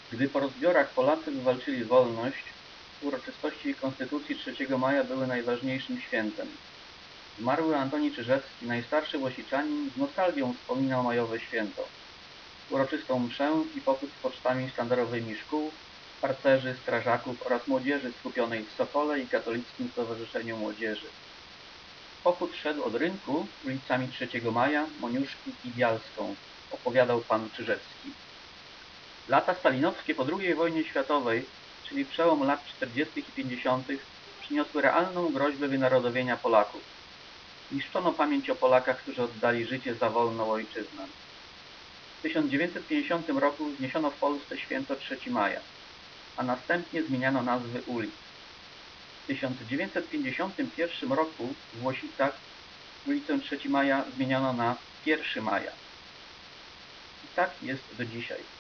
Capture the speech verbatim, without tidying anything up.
Gdy po rozbiorach Polacy wywalczyli wolność, uroczystości Konstytucji trzeciego maja były najważniejszym świętem. Zmarły Antoni Czyżewski, najstarszy łosiczanin, z nostalgią wspominał majowe święto. Uroczystą mszę i pochód z pocztami sztandarowymi szkół, harcerzy, strażaków oraz młodzieży skupionej w Sokole i Katolickim Stowarzyszeniu Młodzieży. Pochód szedł od rynku ulicami trzeciego maja, Moniuszki i Bialską, opowiadał pan Czyżewski. Lata stalinowskie po drugiej wojnie światowej, czyli przełom lat czterdziestych i pięćdziesiątych, przyniosły realną groźbę wynarodowienia Polaków. Niszczono pamięć o Polakach, którzy oddali życie za wolną ojczyznę. W tysiąc dziewięćset pięćdziesiątym roku zniesiono w Polsce święto trzeciego maja, a następnie zmieniano nazwy ulic. W tysiąc dziewięćset pięćdziesiątym pierwszym roku w Łosicach ulicę trzeciego maja zmieniono na pierwszego maja. I tak jest do dzisiaj.